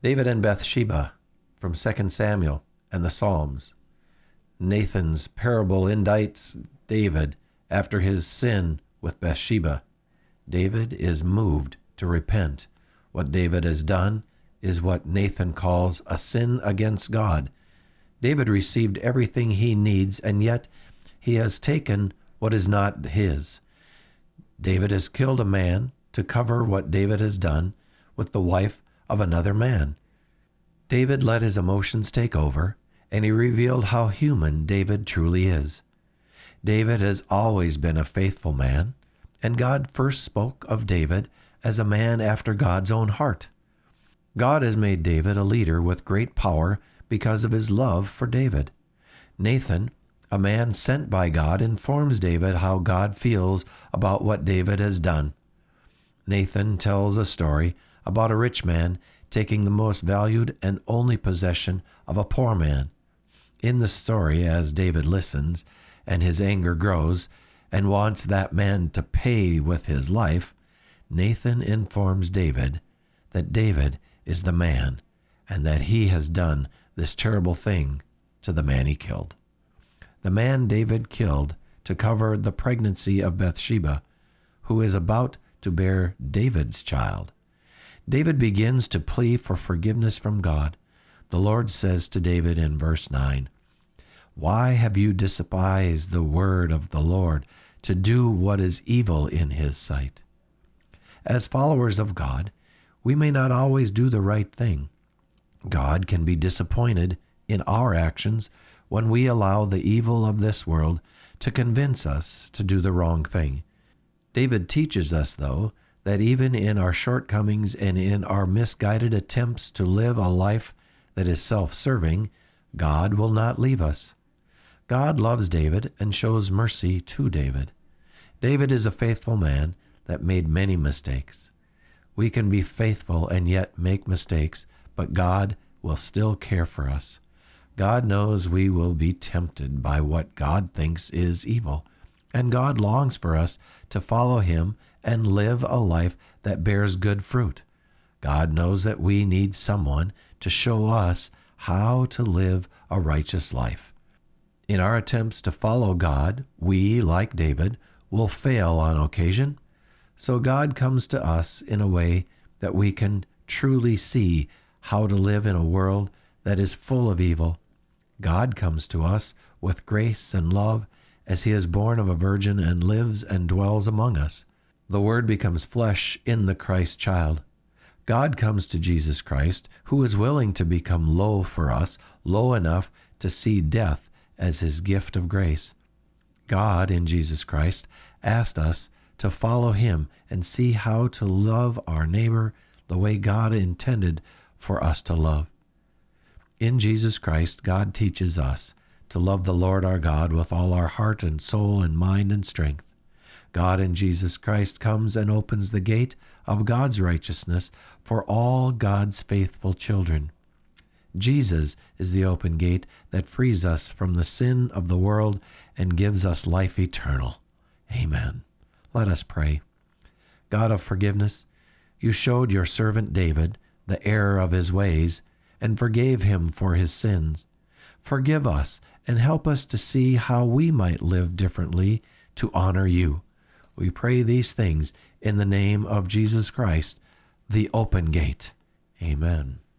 David and Bathsheba from 2 Samuel and the Psalms. Nathan's parable indicts David after his sin with Bathsheba. David is moved to repent. What David has done is what Nathan calls a sin against God. David received everything he needs, and yet he has taken what is not his. David has killed a man to cover what David has done with the wife of another man. David let his emotions take over, and he revealed how human David truly is. David has always been a faithful man, and God first spoke of David as a man after God's own heart. God has made David a leader with great power because of his love for David. Nathan, a man sent by God, informs David how God feels about what David has done. Nathan tells a story about a rich man taking the most valued and only possession of a poor man. In the story, as David listens, and his anger grows, and wants that man to pay with his life, Nathan informs David that David is the man, and that he has done this terrible thing to the man he killed. The man David killed to cover the pregnancy of Bathsheba, who is about to bear David's child. David begins to plead for forgiveness from God. The Lord says to David in verse 9, "Why have you despised the word of the Lord to do what is evil in his sight?" As followers of God, we may not always do the right thing. God can be disappointed in our actions when we allow the evil of this world to convince us to do the wrong thing. David teaches us, though, that even in our shortcomings and in our misguided attempts to live a life that is self-serving, God will not leave us. God loves David and shows mercy to David. David is a faithful man that made many mistakes. We can be faithful and yet make mistakes, but God will still care for us. God knows we will be tempted by what God thinks is evil, and God longs for us to follow him and live a life that bears good fruit. God knows that we need someone to show us how to live a righteous life. In our attempts to follow God, we, like David, will fail on occasion. So God comes to us in a way that we can truly see how to live in a world that is full of evil. God comes to us with grace and love as he is born of a virgin and lives and dwells among us. The Word becomes flesh in the Christ child. God comes to Jesus Christ, who is willing to become low for us, low enough to see death as his gift of grace. God, in Jesus Christ, asked us to follow him and see how to love our neighbor the way God intended for us to love. In Jesus Christ, God teaches us to love the Lord our God with all our heart and soul and mind and strength. God in Jesus Christ comes and opens the gate of God's righteousness for all God's faithful children. Jesus is the open gate that frees us from the sin of the world and gives us life eternal. Amen. Let us pray. God of forgiveness, you showed your servant David the error of his ways and forgave him for his sins. Forgive us and help us to see how we might live differently to honor you. We pray these things in the name of Jesus Christ, the open gate. Amen.